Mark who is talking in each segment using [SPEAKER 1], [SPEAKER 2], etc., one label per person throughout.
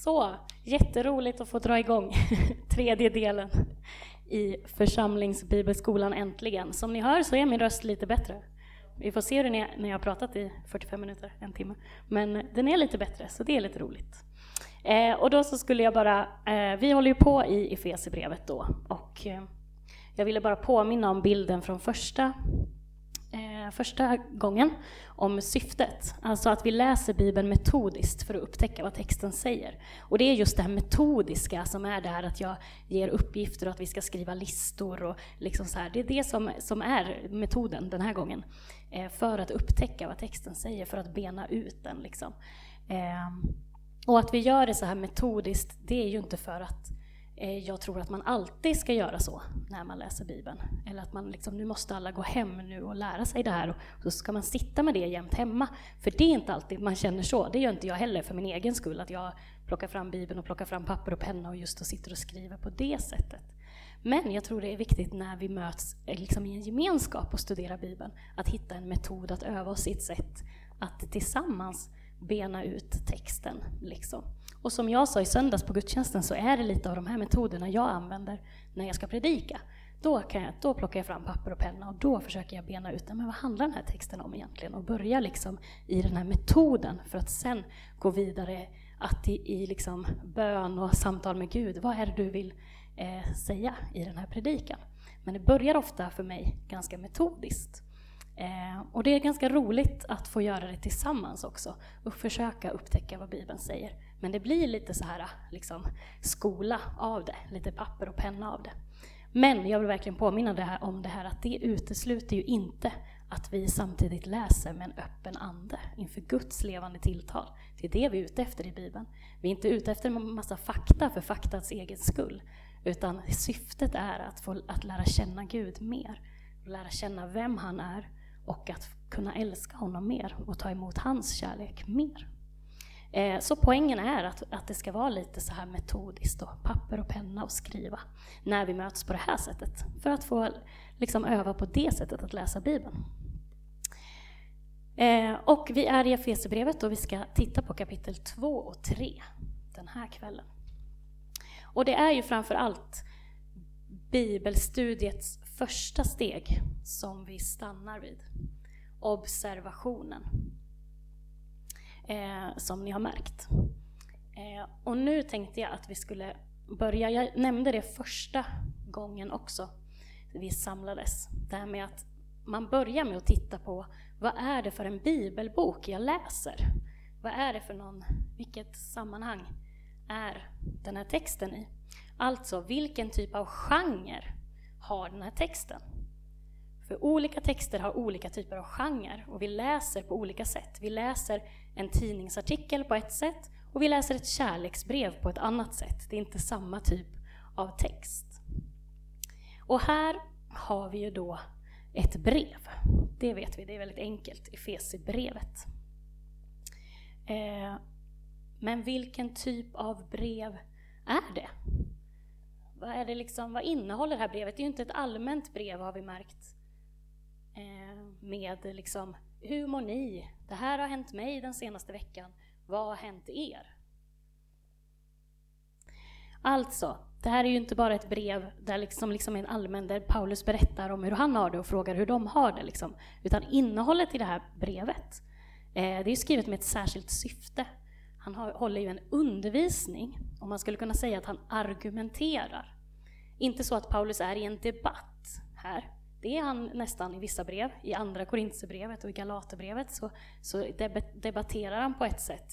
[SPEAKER 1] Så, jätteroligt att få dra igång tredje delen i församlingsbibelskolan äntligen. Som ni hör så är min röst lite bättre. Vi får se hur det är när jag har pratat i 45 minuter, en timme. Men den är lite bättre, så det är lite roligt. Och då så skulle jag bara, vi håller ju på i Efesierbrevet då. Och jag ville bara påminna om bilden från första gången om syftet. Alltså att vi läser Bibeln metodiskt för att upptäcka vad texten säger. Och det är just det här metodiska som är det här att jag ger uppgifter och att vi ska skriva listor och liksom så här. Det är det som är metoden den här gången. För att upptäcka vad texten säger, för att bena ut den liksom. Och att vi gör det så här metodiskt, det är ju inte för att jag tror att man alltid ska göra så när man läser Bibeln. Eller att man liksom, nu måste alla gå hem nu och lära sig det här. Och så ska man sitta med det jämt hemma. För det är inte alltid man känner så. Det gör inte jag heller för min egen skull. Att jag plockar fram Bibeln och plockar fram papper och penna och just och sitter och skriver på det sättet. Men jag tror det är viktigt när vi möts liksom i en gemenskap och studerar Bibeln. Att hitta en metod att öva oss i ett sätt att tillsammans bena ut texten liksom. Och som jag sa i söndags på gudstjänsten så är det lite av de här metoderna jag använder när jag ska predika. Då plockar jag fram papper och penna och då försöker jag bena ut men vad handlar den här texten om egentligen? Och börja liksom i den här metoden för att sen gå vidare att i liksom bön och samtal med Gud. Vad är det du vill säga i den här predikan? Men det börjar ofta för mig ganska metodiskt. Och det är ganska roligt att få göra det tillsammans också och försöka upptäcka vad Bibeln säger. Men det blir lite så här liksom skola av det, lite papper och penna av det. Men jag vill verkligen påminna om det här att det utesluter ju inte att vi samtidigt läser med en öppen ande inför Guds levande tilltal. Det är det vi är ute efter i Bibeln. Vi är inte ute efter en massa fakta för faktats egen skull, utan syftet är att lära känna Gud mer, lära känna vem han är och att kunna älska honom mer och ta emot hans kärlek mer. Så poängen är att det ska vara lite så här metodiskt och papper och penna och skriva när vi möts på det här sättet. För att få liksom öva på det sättet att läsa Bibeln. Och vi är i Efesierbrevet och vi ska titta på kapitel 2 och 3 den här kvällen. Och det är ju framför allt bibelstudiets första steg som vi stannar vid. Observationen. Som ni har märkt. Och nu tänkte jag att vi skulle börja, jag nämnde det första gången också vi samlades. Det här med att man börjar med att titta på vad är det för en bibelbok jag läser? Vad är det för vilket sammanhang är den här texten i? Alltså vilken typ av genre har den här texten? För olika texter har olika typer av genre och vi läser på olika sätt. Vi läser en tidningsartikel på ett sätt och vi läser ett kärleksbrev på ett annat sätt. Det är inte samma typ av text. Och här har vi ju då ett brev. Det vet vi, det är väldigt enkelt. Efesierbrevet. Men vilken typ av brev är det? Vad innehåller det här brevet? Det är ju inte ett allmänt brev har vi märkt. Med liksom, hur mår ni? Det här har hänt mig den senaste veckan. Vad har hänt er? Alltså, det här är ju inte bara ett brev där liksom en allmän, där Paulus berättar om hur han har det och frågar hur de har det. Liksom. Utan innehållet i det här brevet, det är ju skrivet med ett särskilt syfte. Han håller ju en undervisning, och man skulle kunna säga att han argumenterar. Inte så att Paulus är i en debatt här. Det är han nästan i vissa brev. I andra Korinthierbrevet och i Galaterbrevet så debatterar han på ett sätt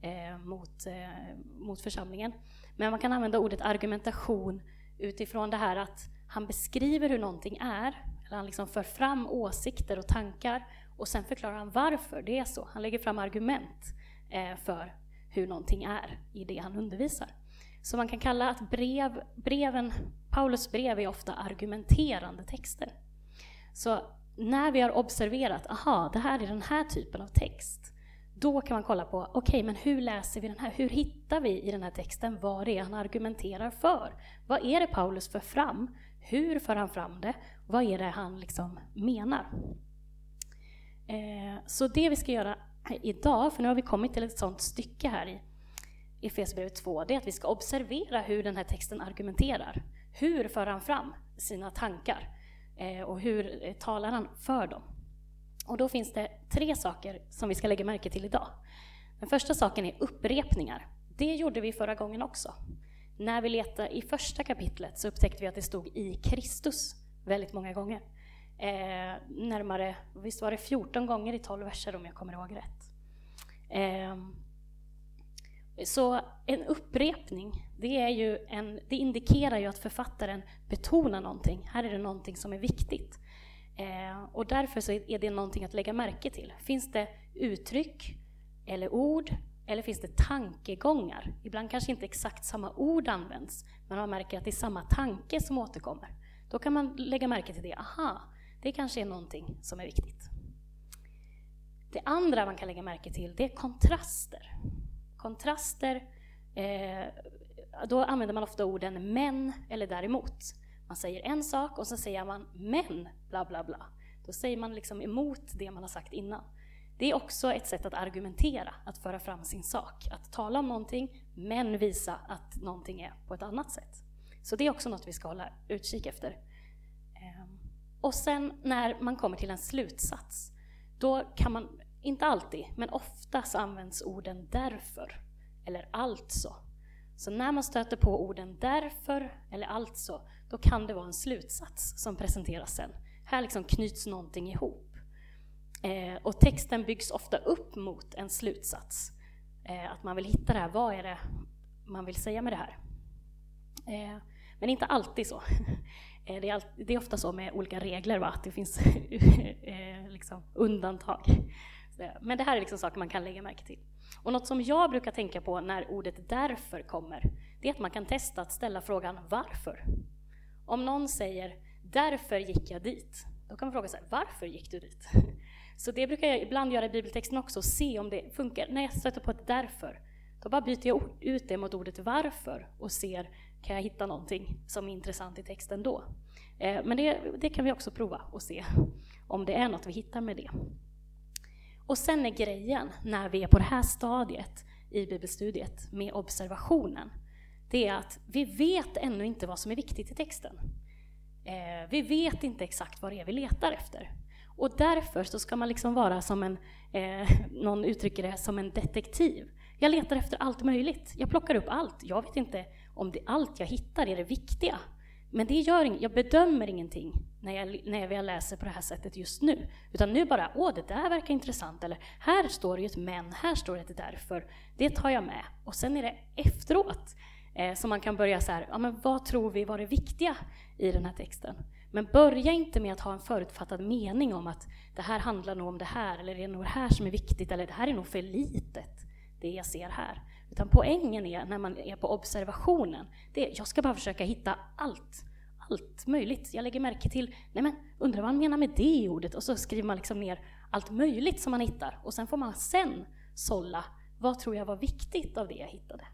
[SPEAKER 1] mot församlingen. Men man kan använda ordet argumentation utifrån det här att han beskriver hur någonting är. Eller han liksom för fram åsikter och tankar och sen förklarar han varför det är så. Han lägger fram argument för hur någonting är i det han undervisar. Så man kan kalla att Paulus brev är ofta argumenterande texter. Så när vi har observerat, det här är den här typen av text, då kan man kolla på, okej, men hur läser vi den här? Hur hittar vi i den här texten vad det är han argumenterar för? Vad är det Paulus för fram? Hur för han fram det? Vad är det han liksom menar? Så det vi ska göra idag, för nu har vi kommit till ett sånt stycke här i Efesierbrevet 2, det är att vi ska observera hur den här texten argumenterar. Hur för han fram sina tankar och hur talar han för dem. Och då finns det 3 saker som vi ska lägga märke till idag. Den första saken är upprepningar. Det gjorde vi förra gången också. När vi letade i första kapitlet så upptäckte vi att det stod i Kristus väldigt många gånger. Närmare, visst var det 14 gånger i 12 verser om jag kommer ihåg rätt. Så en upprepning, det indikerar ju att författaren betonar någonting. Här är det någonting som är viktigt. Och därför så är det någonting att lägga märke till. Finns det uttryck eller ord, eller finns det tankegångar? Ibland kanske inte exakt samma ord används, men man märker att det är samma tanke som återkommer. Då kan man lägga märke till det. Aha, det kanske är någonting som är viktigt. Det andra man kan lägga märke till, det är kontraster. Kontraster, då använder man ofta orden men eller däremot. Man säger en sak och så säger man men bla bla bla. Då säger man liksom emot det man har sagt innan. Det är också ett sätt att argumentera, att föra fram sin sak. Att tala om någonting men visa att någonting är på ett annat sätt. Så det är också något vi ska hålla utkik efter. Och sen när man kommer till en slutsats, då kan man, inte alltid, men ofta så används orden därför eller alltså. Så när man stöter på orden därför eller alltså, då kan det vara en slutsats som presenteras sen. Här liksom knyts någonting ihop. Och texten byggs ofta upp mot en slutsats. Att man vill hitta det här, vad är det man vill säga med det här? Men inte alltid så. Det är ofta så med olika regler, va? Att det finns liksom undantag. Men det här är liksom saker man kan lägga märke till. Och något som jag brukar tänka på när ordet därför kommer, det är att man kan testa att ställa frågan varför. Om någon säger därför gick jag dit, då kan man fråga sig varför gick du dit? Så det brukar jag ibland göra i bibeltexten också, och se om det funkar. När jag stöter på ett därför, då bara byter jag ut det mot ordet varför och ser, kan jag hitta någonting som är intressant i texten då? Men det kan vi också prova och se om det är något vi hittar med det. Och sen är grejen, när vi är på det här stadiet i bibelstudiet med observationen, det är att vi vet ännu inte vad som är viktigt i texten. Vi vet inte exakt vad det är vi letar efter. Och därför så ska man liksom vara som någon uttrycker det, som en detektiv. Jag letar efter allt möjligt. Jag plockar upp allt. Jag vet inte om allt jag hittar är det viktiga. Men det gör inget. Jag bedömer ingenting när jag läser på det här sättet just nu. Utan nu bara, det där verkar intressant. Eller här står det ju ett men, här står det ett därför. Det tar jag med. Och sen är det efteråt som man kan börja så här, men vad tror vi var det viktiga i den här texten? Men börja inte med att ha en förutfattad mening om att det här handlar nog om det här, eller det är nog det här som är viktigt, eller det här är nog för litet, det jag ser här. Utan poängen är, när man är på observationen, det är, jag ska bara försöka hitta allt möjligt. Jag lägger märke till, undrar vad man menar med det i ordet, och så skriver man liksom ner allt möjligt som man hittar. Och sen får man sålla, vad tror jag var viktigt av det jag hittade?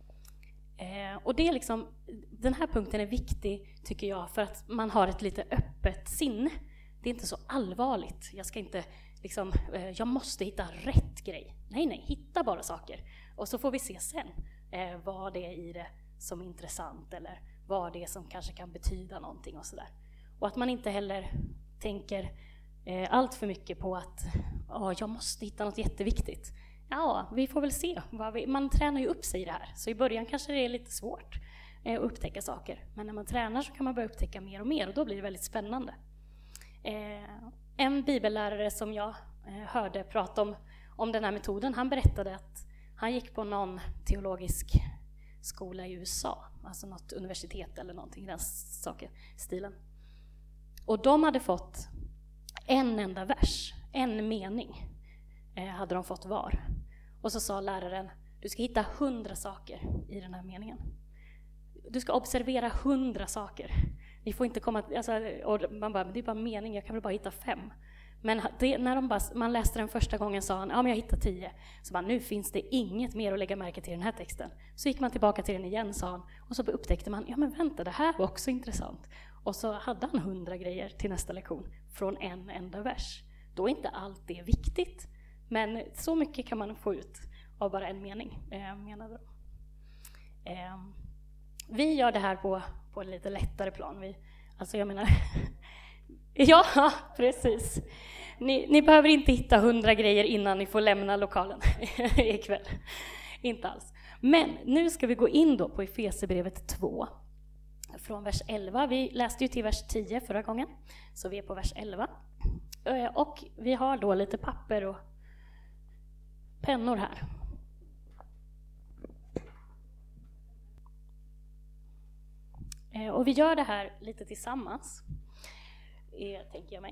[SPEAKER 1] Och det är liksom, den här punkten är viktig tycker jag, för att man har ett lite öppet sinne. Det är inte så allvarligt. Jag ska inte liksom, jag måste hitta rätt grej. Nej, hitta bara saker. Och så får vi se sen vad det är i det som är intressant, eller vad det är som kanske kan betyda någonting och sådär. Och att man inte heller tänker allt för mycket på att jag måste hitta något jätteviktigt. Ja, vi får väl se. Man tränar ju upp sig i det här. Så i början kanske det är lite svårt att upptäcka saker. Men när man tränar så kan man börja upptäcka mer och mer. Och då blir det väldigt spännande. En bibellärare som jag hörde prata om den här metoden, han berättade att han gick på någon teologisk skola i USA. Alltså något universitet eller någonting i den stilen. Och de hade fått en enda vers, en mening hade de fått var. Och så sa läraren, du ska hitta 100 saker i den här meningen. Du ska observera 100 saker. Ni får inte komma, och man bara, det är bara mening, jag kan väl bara hitta 5. Men när man läste den första gången sa han, men jag hittar 10. Så bara, nu finns det inget mer att lägga märke till i den här texten. Så gick man tillbaka till den igen, sa han. Och så upptäckte man, men vänta, det här var också intressant. Och så hade han 100 grejer till nästa lektion från en enda vers. Då är inte allt det viktigt. Men så mycket kan man få ut av bara en mening, menade de. Vi gör det här på en lite lättare plan. Jag menar, ja, precis. Ni behöver inte hitta 100 grejer innan ni får lämna lokalen ikväll. Inte alls. Men nu ska vi gå in då på Efesierbrevet 2. Från vers 11. Vi läste ju till vers 10 förra gången. Så vi är på vers 11. Och vi har då lite papper och pennor här. Och vi gör det här lite tillsammans, tänker jag mig.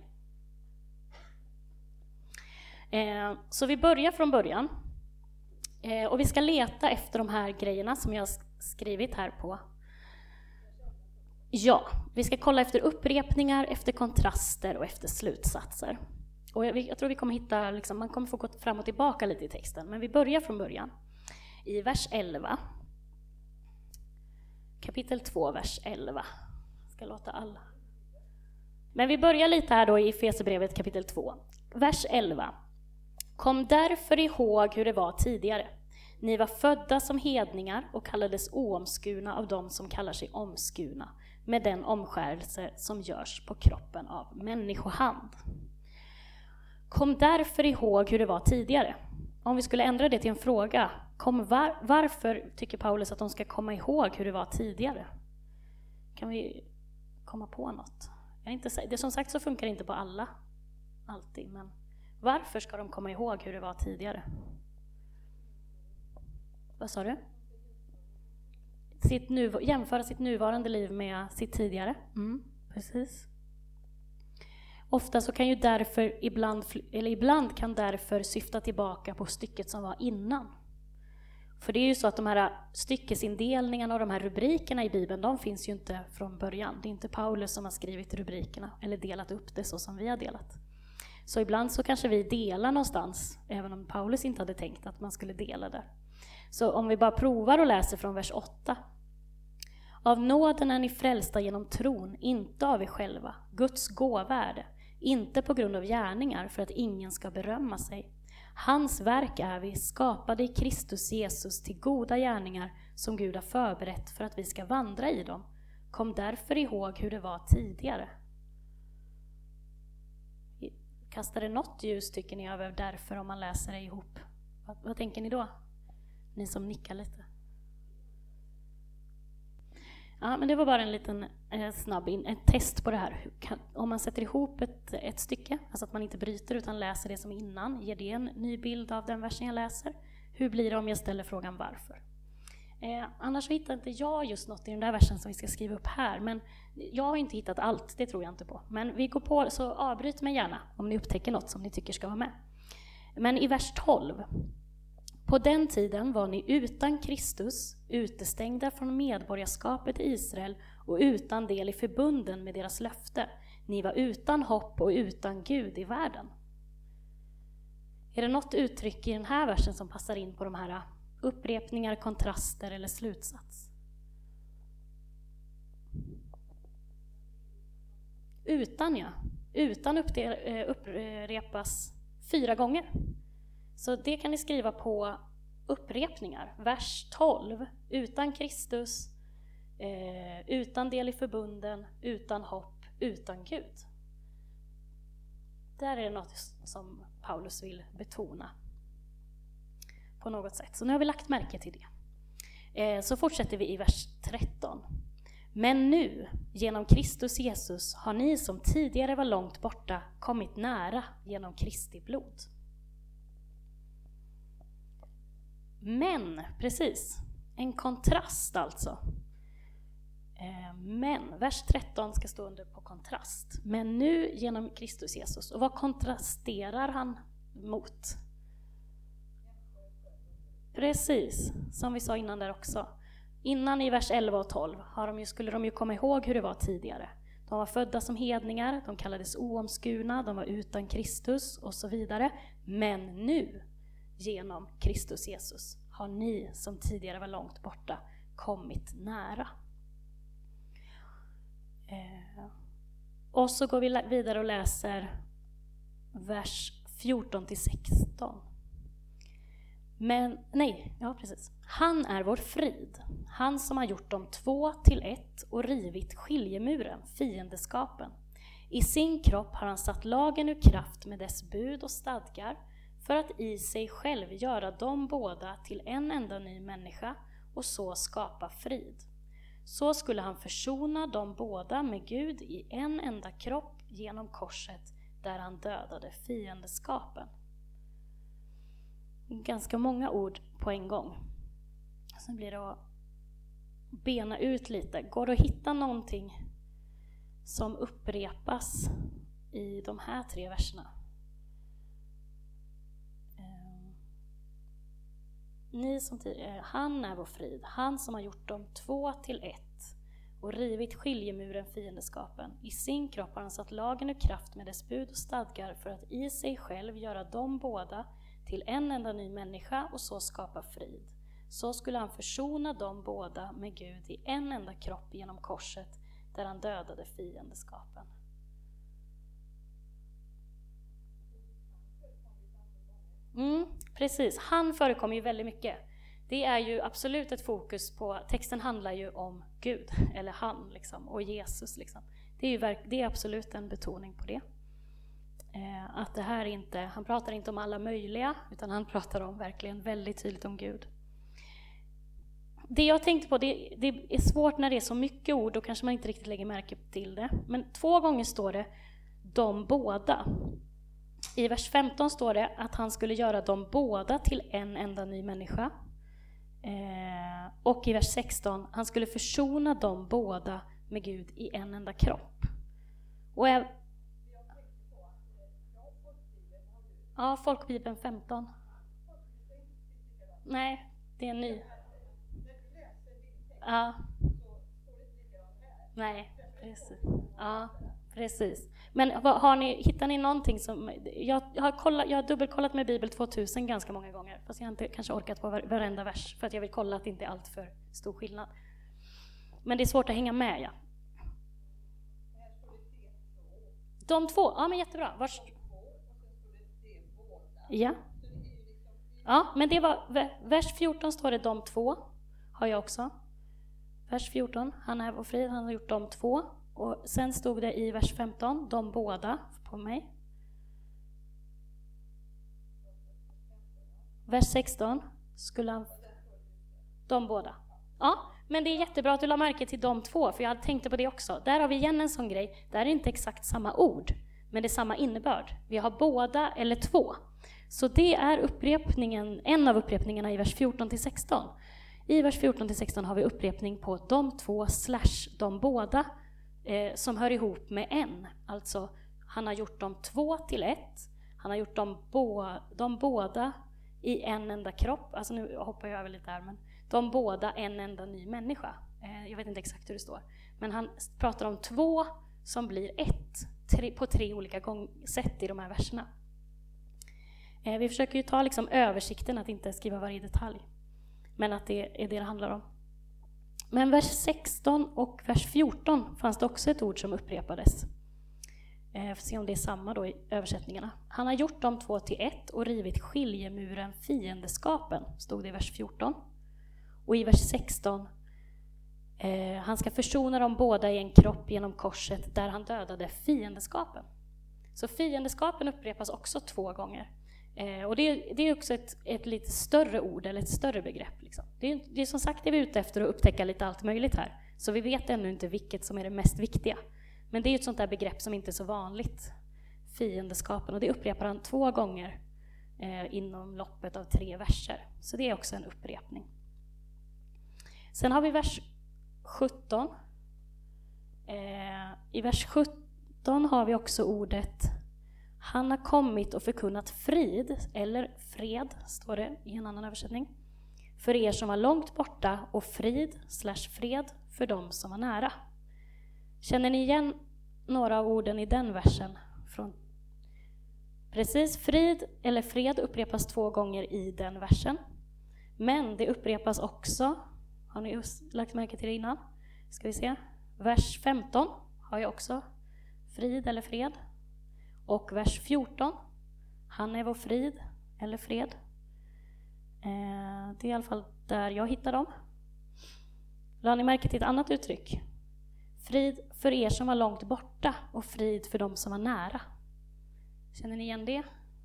[SPEAKER 1] Så vi börjar från början. Och vi ska leta efter de här grejerna som jag har skrivit här på. Ja, vi ska kolla efter upprepningar, efter kontraster och efter slutsatser. Och jag tror vi kommer hitta, man kommer få gå fram och tillbaka lite i texten. Men vi börjar från början. I vers 11. Kapitel 2, vers 11. Jag ska låta alla. Men vi börjar lite här då i Efesierbrevet kapitel 2. Vers 11. Kom därför ihåg hur det var tidigare. Ni var födda som hedningar och kallades oomskurna av dem som kallar sig omskurna, med den omskärelse som görs på kroppen av människohand. Kom därför ihåg hur det var tidigare. Om vi skulle ändra det till en fråga, varför tycker Paulus att de ska komma ihåg hur det var tidigare? Kan vi komma på något? Det som sagt så funkar det inte på alla, alltid, men varför ska de komma ihåg hur det var tidigare? Vad sa du? Jämföra sitt nuvarande liv med sitt tidigare. Precis. Ofta så kan ju därför ibland kan därför syfta tillbaka på stycket som var innan. För det är ju så att de här styckesindelningarna och de här rubrikerna i Bibeln, de finns ju inte från början. Det är inte Paulus som har skrivit rubrikerna eller delat upp det så som vi har delat. Så ibland så kanske vi delar någonstans, även om Paulus inte hade tänkt att man skulle dela där. Så om vi bara provar och läser från vers 8. Av nåden är ni frälsta genom tron, inte av er själva. Guds gåva är det, inte på grund av gärningar för att ingen ska berömma sig. Hans verk är vi, skapade i Kristus Jesus till goda gärningar som Gud har förberett för att vi ska vandra i dem. Kom därför ihåg hur det var tidigare. Kastar det något ljus, tycker ni, över därför om man läser det ihop? Vad tänker ni då? Ni som nickar lite. Ja, men det var bara en liten ett test på det här. Om man sätter ihop ett stycke, alltså att man inte bryter utan läser det som innan, ger det en ny bild av den versen jag läser? Hur blir det om jag ställer frågan varför? Annars så hittar inte jag just något i den där versen som vi ska skriva upp här. Men jag har inte hittat allt, det tror jag inte på. Men vi går på, så avbryt mig gärna om ni upptäcker något som ni tycker ska vara med. Men i vers 12. På den tiden var ni utan Kristus, utestängda från medborgarskapet i Israel och utan del i förbunden med deras löfte. Ni var utan hopp och utan Gud i världen. Är det något uttryck i den här versen som passar in på de här upprepningar, kontraster eller slutsats? Utan, ja. Utan upprepas 4 gånger. Så det kan ni skriva på upprepningar. Vers 12. Utan Kristus, utan del i förbunden, utan hopp, utan Gud. Där är det något som Paulus vill betona på något sätt. Så nu har vi lagt märke till det. Så fortsätter vi i vers 13. Men nu, genom Kristus Jesus, har ni som tidigare var långt borta kommit nära genom Kristi blod. Men, precis, en kontrast alltså. Men, vers 13 ska stå under på kontrast. Men nu genom Kristus Jesus. Och vad kontrasterar han mot? Precis, som vi sa innan där också. Innan i vers 11 och 12 skulle de ju komma ihåg hur det var tidigare. De var födda som hedningar, de kallades oomskurna, de var utan Kristus och så vidare. Men nu, genom Kristus Jesus, har ni som tidigare var långt borta kommit nära. Och så går vi vidare och läser vers 14-16. Precis. Han är vår frid, han som har gjort de två till ett och rivit skiljemuren, fiendeskapen. I sin kropp har han satt lagen ur kraft med dess bud och stadgar för att i sig själv göra dem båda till en enda ny människa och så skapa frid. Så skulle han försona dem båda med Gud i en enda kropp genom korset där han dödade fiendeskapen. Ganska många ord på en gång. Sen blir det att bena ut lite. Går det att hitta någonting som upprepas i de här 3 verserna? Ni som tidigare, han är vår frid, han som har gjort dem 2 till 1 och rivit skiljemuren, fiendeskapen. I sin kropp har han satt lagen ur kraft med dess bud och stadgar för att i sig själv göra dem båda till en enda ny människa och så skapa frid. Så skulle han försona dem båda med Gud i en enda kropp genom korset där han dödade fiendeskapen. Precis, han förekommer ju väldigt mycket. Det är ju absolut ett fokus på, texten handlar ju om Gud, eller han liksom, och Jesus liksom. Det är absolut en betoning på det. Att det här inte, han pratar inte om alla möjliga, utan han pratar om verkligen väldigt tydligt om Gud. Det jag tänkte på, det är svårt när det är så mycket ord, då kanske man inte riktigt lägger märke till det. Men 2 gånger står det de båda. I vers 15 står det att han skulle göra dem båda till en enda ny människa. Och i vers 16, han skulle försona dem båda med Gud i en enda kropp. Och ja, Folkbibeln 15. Nej, det är en ny. Ja. Nej, precis. Ja, precis. Men hittar ni någonting som... Jag har dubbelkollat med Bibel 2000 ganska många gånger. Fast jag har inte kanske orkat på varenda vers. För att jag vill kolla att det inte är allt för stor skillnad. Men det är svårt att hänga med, ja. De 2, ja men jättebra. Ja. Ja, men det var... Vers 14 står det de 2. Har jag också. Vers 14, han är vår frid, han har gjort de 2. Och sen stod det i vers 15, de båda på mig. Vers 16 skulle han... De båda. Ja, men det är jättebra att du la märke till de 2, för jag hade tänkt på det också. Där har vi igen en sån grej, där är inte exakt samma ord, men det är samma innebörd. Vi har båda eller 2. Så det är upprepningen, en av upprepningarna i vers 14-16. I vers 14-16 har vi upprepning på de 2 / de båda som hör ihop med en. Alltså, han har gjort de 2 till 1. Han har gjort de båda i en enda kropp. Alltså nu hoppar jag över lite här, men de båda en enda ny människa. Jag vet inte exakt hur det står. Men han pratar om 2 som blir 1 på 3 olika sätt i de här verserna. Vi försöker ju ta liksom översikten, att inte skriva varje detalj. Men att det är det handlar om. Men vers 16 och vers 14 fanns det också ett ord som upprepades. Får se om det är samma då i översättningarna. Han har gjort de 2 till 1 och rivit skiljemuren, fiendeskapen, stod det i vers 14. Och i vers 16, han ska försona dem båda i en kropp genom korset där han dödade fiendeskapen. Så fiendeskapen upprepas också 2 gånger. Och det är också ett lite större ord, eller ett större begrepp. Liksom. Det är som sagt, det är vi ute efter att upptäcka lite allt möjligt här. Så vi vet ännu inte vilket som är det mest viktiga. Men det är ett sånt där begrepp som inte är så vanligt. Fiendeskapen. Och det upprepar han 2 gånger inom loppet av 3 verser. Så det är också en upprepning. Sen har vi vers 17. I vers 17 har vi också ordet han har kommit och förkunnat frid, eller fred, står det i en annan översättning, för er som var långt borta och frid/fred för dem som var nära. Känner ni igen några av orden i den versen? Precis, frid eller fred upprepas 2 gånger i den versen. Men det upprepas också, har ni lagt märke till det innan? Ska vi se. Vers 15 har jag också frid eller fred. Och vers 14, han är vår frid eller fred. Det är i alla fall där jag hittar dem. La ni märke till ett annat uttryck? Frid för er som var långt borta och frid för dem som var nära. Känner ni igen det?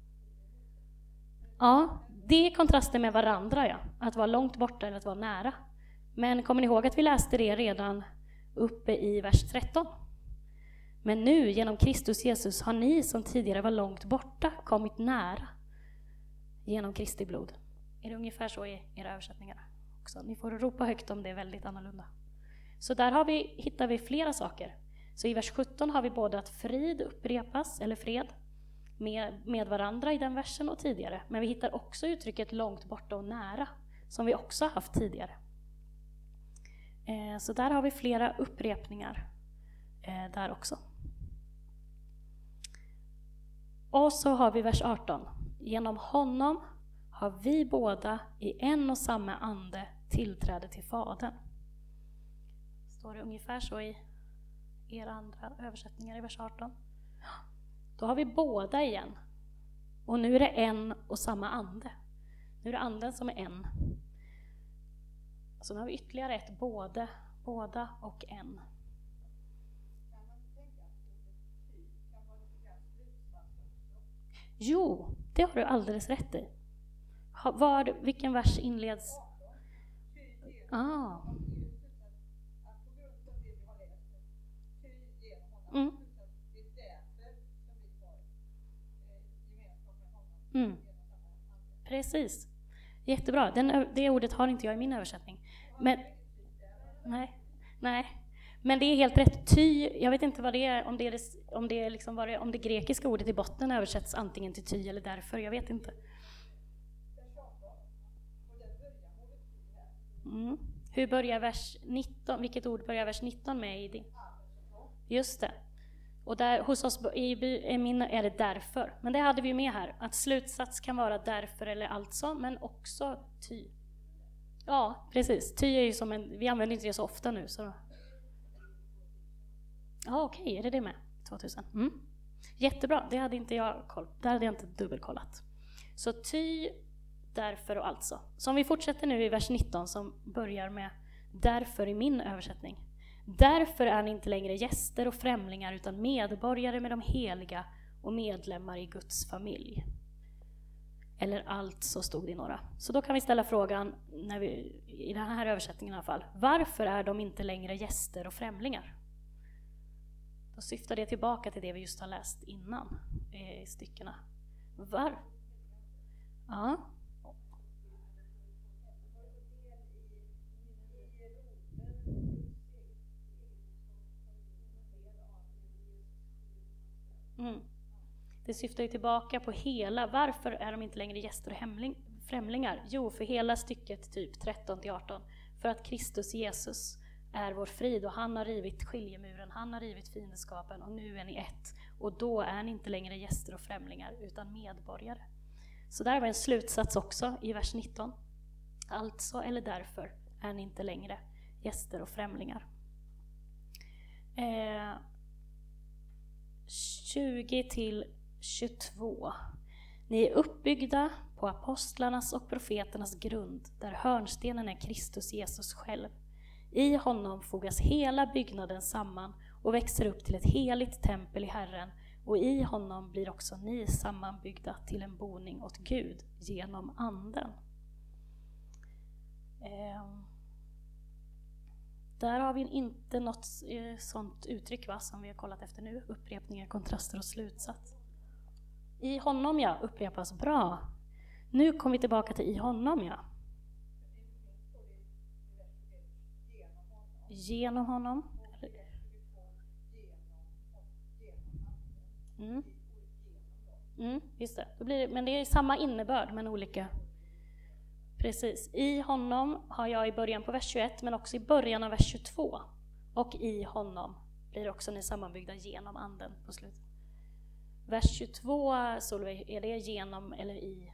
[SPEAKER 1] Ja, det är kontraster med varandra, ja. Att vara långt borta eller att vara nära. Men kommer ni ihåg att vi läste det redan uppe i vers 13? Men nu, genom Kristus Jesus, har ni som tidigare var långt borta kommit nära genom Kristi blod. Är det ungefär så i era översättningar också? Ni får ropa högt om det är väldigt annorlunda. Så där hittar vi flera saker. Så i vers 17 har vi både att frid upprepas, eller fred, med varandra i den versen och tidigare. Men vi hittar också uttrycket långt borta och nära, som vi också har haft tidigare. Så där har vi flera upprepningar där också. Och så har vi vers 18. Genom honom har vi båda i en och samma ande tillträde till Fadern. Står det ungefär så i era andra översättningar i vers 18? Då har vi båda igen. Och nu är det en och samma ande. Nu är det anden som är en. Så nu har vi ytterligare ett båda och en. Jo, det har du alldeles rätt i. Vilken vers inleds? Precis. Jättebra. Det ordet har inte jag i min översättning. Men nej. Men det är helt rätt. Jag vet inte vad det är, om det grekiska ordet i botten översätts antingen till ty eller därför, jag vet inte. Hur börjar vers 19? Vilket ord börjar vers 19 med i din? Just det. Och där hos oss i min är det därför. Men det hade vi ju med här. Att slutsats kan vara därför eller alltså, men också ty. Ja, precis. Ty är ju som vi använder inte det så ofta nu. Så. Ja, okej. Är det med? 2000. Jättebra. Det hade inte jag koll. Där hade jag inte dubbelkollat. Så ty, därför och alltså. Så om vi fortsätter nu i vers 19 som börjar med därför i min översättning. Därför är ni inte längre gäster och främlingar utan medborgare med de heliga och medlemmar i Guds familj. Eller alltså stod det i några. Så då kan vi ställa frågan, i den här översättningen i alla fall. Varför är de inte längre gäster och främlingar? Då syftar det tillbaka till det vi just har läst innan i styckena. Ja. Det syftar ju tillbaka på hela. Varför är de inte längre gäster och främlingar? Jo, för hela stycket typ 13-18. För att Kristus Jesus är vår frid och han har rivit skiljemuren, han har rivit fiendskapen och nu är ni ett. Och då är ni inte längre gäster och främlingar utan medborgare. Så där var en slutsats också i vers 19. Alltså eller därför är ni inte längre gäster och främlingar. 20-22. Ni är uppbyggda på apostlarnas och profeternas grund, där hörnstenen är Kristus Jesus själv. I honom fogas hela byggnaden samman och växer upp till ett heligt tempel i Herren, och i honom blir också ni sammanbyggda till en boning åt Gud genom anden. Där har vi inte något sånt uttryck som vi har kollat efter nu. Upprepningar, kontraster och slutsats. I honom, ja, upprepas bra. Nu kommer vi tillbaka till i honom, ja. Genom honom. Just det. Men det är samma innebörd men olika. Precis. I honom har jag i början på vers 21 men också i början av vers 22. Och i honom blir också ni sammanbyggda genom anden på slutet. Vers 22, Solveig, är det genom eller i?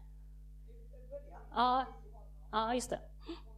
[SPEAKER 1] Ja, just det.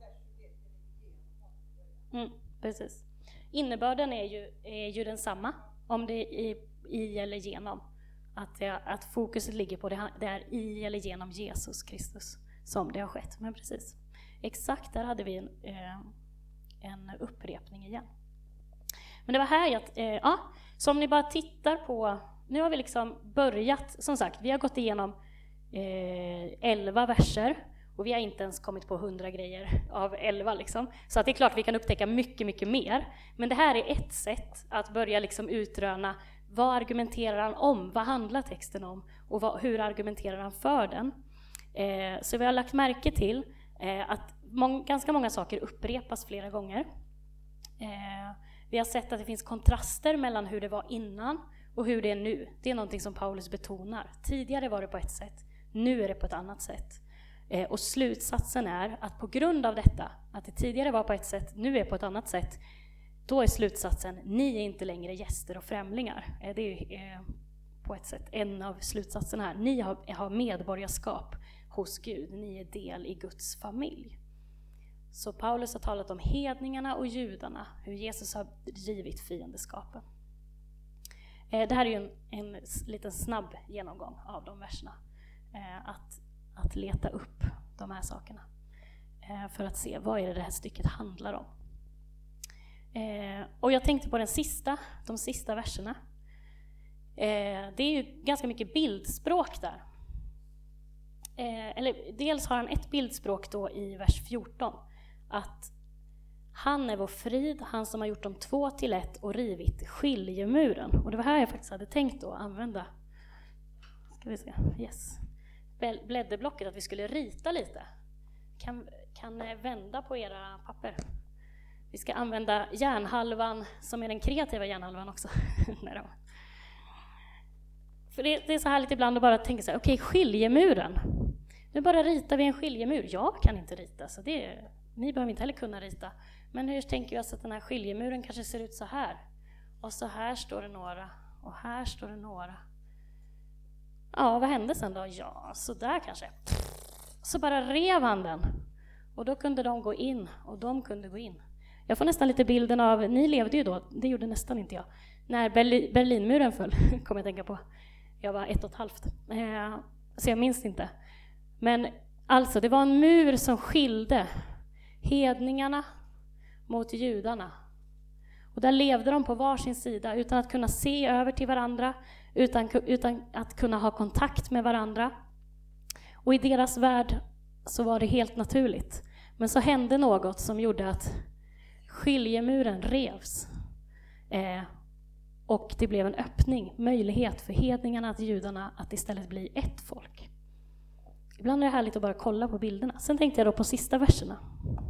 [SPEAKER 1] Precis. Innebörden är ju densamma om det är i eller genom. Att fokuset ligger på det är i eller genom Jesus Kristus. som det har skett. Men precis, exakt där hade vi en upprepning igen. Men det var här så om ni bara tittar på, nu har vi liksom börjat, som sagt, vi har gått igenom 11 verser och vi har inte ens kommit på 100 grejer av 11 liksom. Så att det är klart vi kan upptäcka mycket, mycket mer. Men det här är ett sätt att börja liksom utröna, vad argumenterar han om? Vad handlar texten om? Och hur argumenterar han för den? Så vi har lagt märke till att ganska många saker upprepas flera gånger. Vi har sett att det finns kontraster mellan hur det var innan och hur det är nu. Det är någonting som Paulus betonar. Tidigare var det på ett sätt, nu är det på ett annat sätt. Och slutsatsen är att på grund av detta, att det tidigare var på ett sätt, nu är på ett annat sätt, då är slutsatsen, ni är inte längre gäster och främlingar. Det är på ett sätt en av slutsatserna här. Ni har medborgarskap hos Gud, ni är del i Guds familj. Så Paulus har talat om hedningarna och judarna, hur Jesus har drivit fiendeskapen. Det här är ju en liten snabb genomgång av de verserna. Att leta upp de här sakerna. För att se, vad är det här stycket handlar om. Och jag tänkte på de sista verserna. Det är ju ganska mycket bildspråk där. Dels har han ett bildspråk då i vers 14. Att han är vår frid, han som har gjort dem 2 till 1 och rivit skiljemuren. Och det var här jag faktiskt hade tänkt att använda. Ska vi se, yes. Blädderblocket, att vi skulle rita lite. Kan vända på era papper. Vi ska använda hjärnhalvan som är den kreativa hjärnhalvan också. För det är så här lite ibland att bara tänka så här, okej, skiljemuren. Nu bara ritar vi en skiljemur. Jag kan inte rita, så ni behöver inte heller kunna rita. Men hur tänker jag att den här skiljemuren kanske ser ut så här? Och så här står det några, och här står det några. Ja, vad hände sen då? Ja, så där kanske. Så bara rev han den. Och då kunde de gå in, och de kunde gå in. Jag får nästan lite bilden av, ni levde ju då, det gjorde nästan inte jag. När Berlinmuren föll, kommer jag tänka på. Jag var 1,5. Så jag minns inte. Men alltså, det var en mur som skilde hedningarna mot judarna. Och där levde de på varsin sida utan att kunna se över till varandra, utan att kunna ha kontakt med varandra. Och i deras värld så var det helt naturligt. Men så hände något som gjorde att skiljemuren revs. Och det blev en öppning, möjlighet för hedningarna till judarna att istället bli ett folk. Ibland är det härligt att bara kolla på bilderna. Sen tänkte jag då på sista verserna.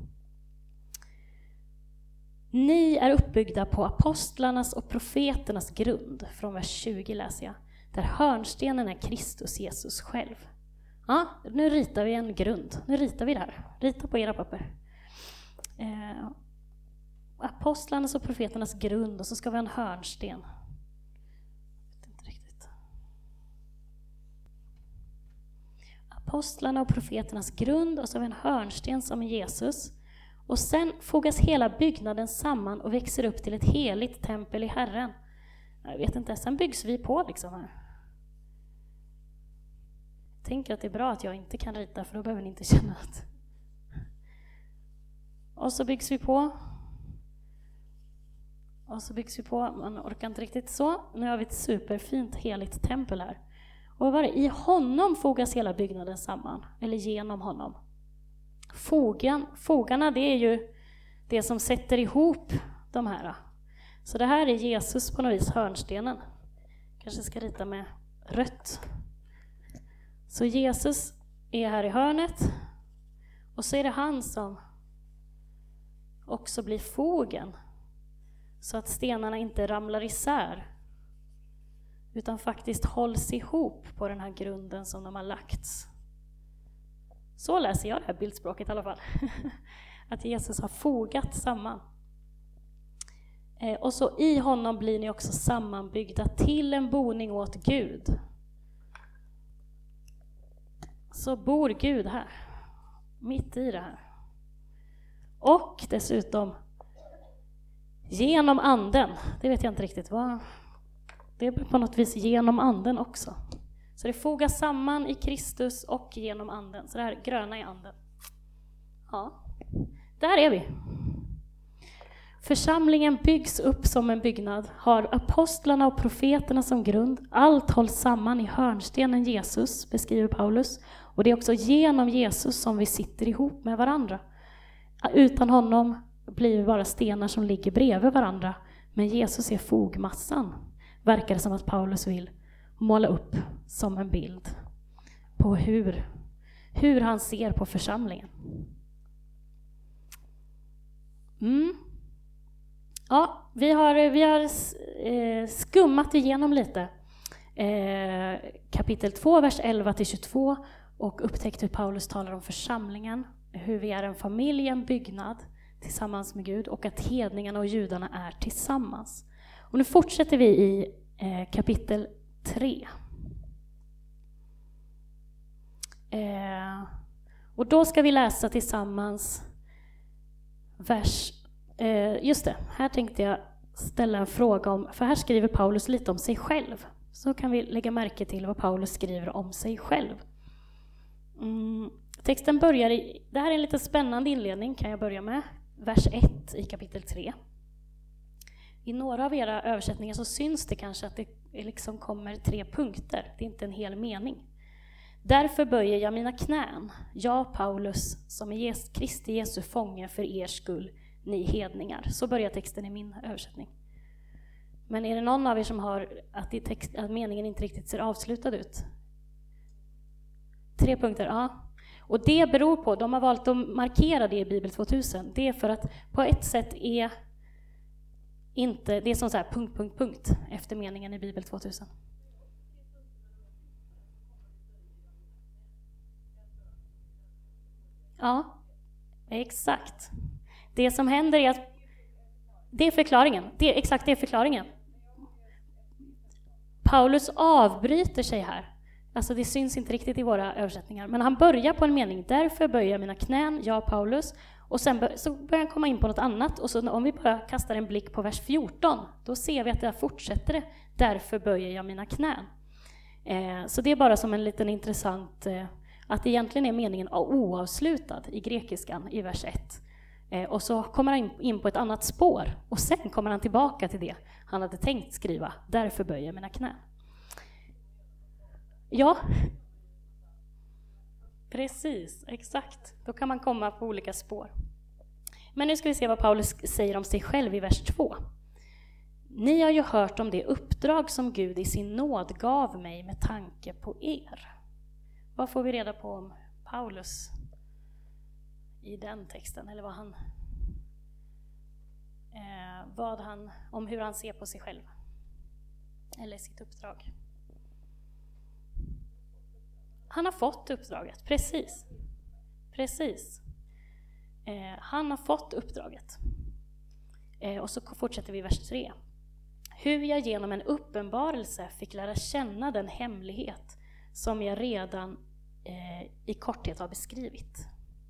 [SPEAKER 1] Ni är uppbyggda på apostlarnas och profeternas grund. Från vers 20 läser jag. Där hörnstenen är Kristus Jesus själv. Ja, nu ritar vi en grund. Nu ritar vi det här. Rita på era papper. Apostlarnas och profeternas grund, och så ska vi ha en hörnsten. Jag vet inte riktigt. Apostlarna och profeternas grund, och så har vi en hörnsten som är Jesus. Och sen fogas hela byggnaden samman och växer upp till ett heligt tempel i Herren. Jag vet inte, sen byggs vi på liksom här. Jag tänker att det är bra att jag inte kan rita, för då behöver ni inte känna att... Och så byggs vi på. Och så byggs vi på, man orkar inte riktigt så. Nu har vi ett superfint heligt tempel här. Och vad var det? I honom fogas hela byggnaden samman, eller genom honom. Fogarna, det är ju det som sätter ihop de här. Så det här är Jesus på något vis, hörnstenen. Kanske ska rita med rött. Så Jesus är här i hörnet. Och så är det han som också blir fogen. Så att stenarna inte ramlar isär. Utan faktiskt hålls ihop på den här grunden som de har lagts. Så läser jag det här bildspråket i alla fall. Att Jesus har fogat samman. Och så i honom blir ni också sammanbyggda till en boning åt Gud. Så bor Gud här. Mitt i det här. Och dessutom genom anden. Det vet jag inte riktigt vad. Det är på något vis genom anden också. Så det fogas samman i Kristus och genom anden. Så det här gröna i anden. Ja, där är vi. Församlingen byggs upp som en byggnad, har apostlarna och profeterna som grund. Allt hålls samman i hörnstenen Jesus, beskriver Paulus. Och det är också genom Jesus som vi sitter ihop med varandra. Utan honom blir vi bara stenar som ligger bredvid varandra. Men Jesus är fogmassan, verkar det som att Paulus vill måla upp som en bild på hur han ser på församlingen. Ja, vi har skummat igenom lite kapitel 2, vers 11-22 och upptäckt hur Paulus talar om församlingen, hur vi är en familj, en byggnad tillsammans med Gud och att hedningarna och judarna är tillsammans. Och nu fortsätter vi i kapitel 3. Och då ska vi läsa tillsammans vers... just det, här tänkte jag ställa en fråga om, för här skriver Paulus lite om sig själv. Så kan vi lägga märke till vad Paulus skriver om sig själv. Texten börjar det här är en lite spännande inledning, kan jag börja med. Vers 1 i kapitel 3. I några av era översättningar så syns det kanske att det liksom kommer 3 punkter. Det är inte en hel mening. Därför böjer jag mina knän, jag Paulus, som är Kristi Jesu fånge för er skull, ni hedningar. Så börjar texten i min översättning. Men är det någon av er som har att meningen inte riktigt ser avslutad ut? 3 punkter, ja. Och det beror på, de har valt att markera det i Bibel 2000. Det är för att på ett sätt är inte, det är som så här punkt efter meningen i Bibel 2000. Ja, exakt. Det som händer är att det är förklaringen. Det är förklaringen. Paulus avbryter sig här. Alltså det syns inte riktigt i våra översättningar. Men han börjar på en mening. Därför böjer jag mina knän, jag Paulus. Och sen så börjar han komma in på något annat. Och så om vi bara kastar en blick på vers 14. Då ser vi att det fortsätter det. Därför böjer jag mina knän. Så det är bara som en liten intressant... att det egentligen är meningen oavslutad i grekiskan i vers 1. Och så kommer han in på ett annat spår. Och sen kommer han tillbaka till det han hade tänkt skriva. Därför böjer jag mina knän. Ja, precis, exakt. Då kan man komma på olika spår. Men nu ska vi se vad Paulus säger om sig själv i vers 2. Ni har ju hört om det uppdrag som Gud i sin nåd gav mig med tanke på er. Vad får vi reda på om Paulus i den texten? Eller om hur han ser på sig själv? Eller sitt uppdrag? Han har fått uppdraget, precis. Han har fått uppdraget. Och så fortsätter vi i vers 3. Hur jag genom en uppenbarelse fick lära känna den hemlighet som jag redan i korthet har beskrivit.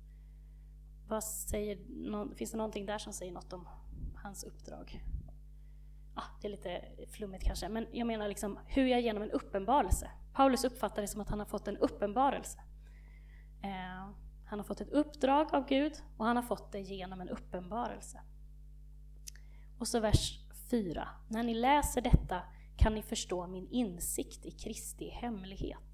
[SPEAKER 1] Finns det någonting där som säger något om hans uppdrag? Det är lite flummigt kanske, men jag menar liksom hur jag genom en uppenbarelse. Paulus uppfattar det som att han har fått en uppenbarelse. Han har fått ett uppdrag av Gud och han har fått det genom en uppenbarelse. Och så vers 4. När ni läser detta kan ni förstå min insikt i Kristi hemlighet.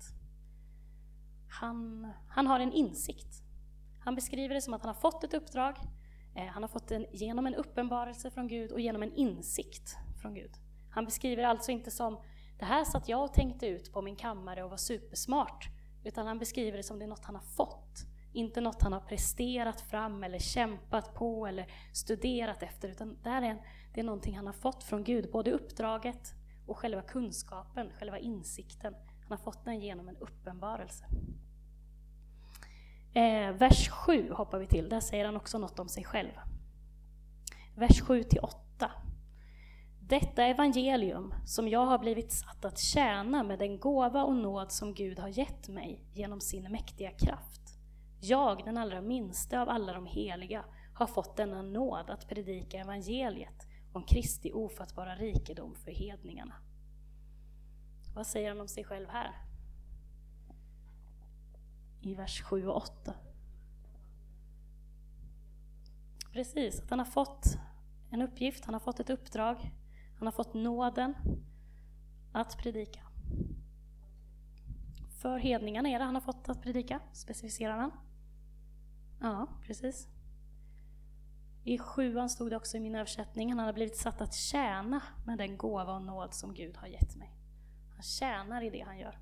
[SPEAKER 1] Han har en insikt. Han beskriver det som att han har fått ett uppdrag. Han har fått den genom en uppenbarelse från Gud och genom en insikt från Gud. Han beskriver alltså inte som det här satt jag och tänkte ut på min kammare och var supersmart. Utan han beskriver det som det är något han har fått. Inte något han har presterat fram eller kämpat på eller studerat efter. Utan det är någonting han har fått från Gud. Både uppdraget och själva kunskapen, själva insikten. Han har fått den genom en uppenbarelse. Vers 7 hoppar vi till. Där säger han också något om sig själv. Vers 7-8. Detta evangelium som jag har blivit satt att tjäna med den gåva och nåd som Gud har gett mig genom sin mäktiga kraft. Jag, den allra minsta av alla de heliga, har fått denna nåd att predika evangeliet om Kristi ofattbara rikedom för hedningarna. Vad säger han om sig själv här? i vers 7 och 8. Precis, att han har fått en uppgift, han har fått ett uppdrag, han har fått nåden att predika. För hedningarna är det han har fått att predika, specificerar han. Ja, precis. I 7 stod det också i min översättning, han hade blivit satt att tjäna med den gåva och nåd som Gud har gett mig. Han tjänar i det han gör.